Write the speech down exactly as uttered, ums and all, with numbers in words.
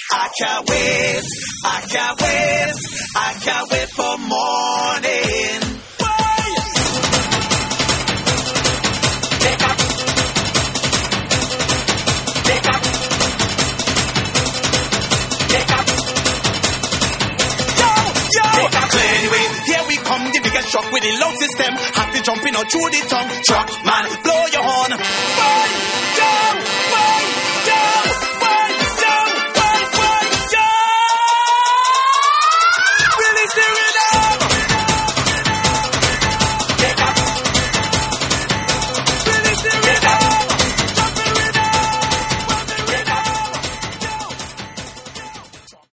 I can't wait, I can't wait, I can't wait for morning. Take up, take up, take up. Yo, yo, take up. So anyway, here we come, the biggest shock with the loud system. Have to jump in or through the tongue. Truck man, blow your horn. Boy, yo.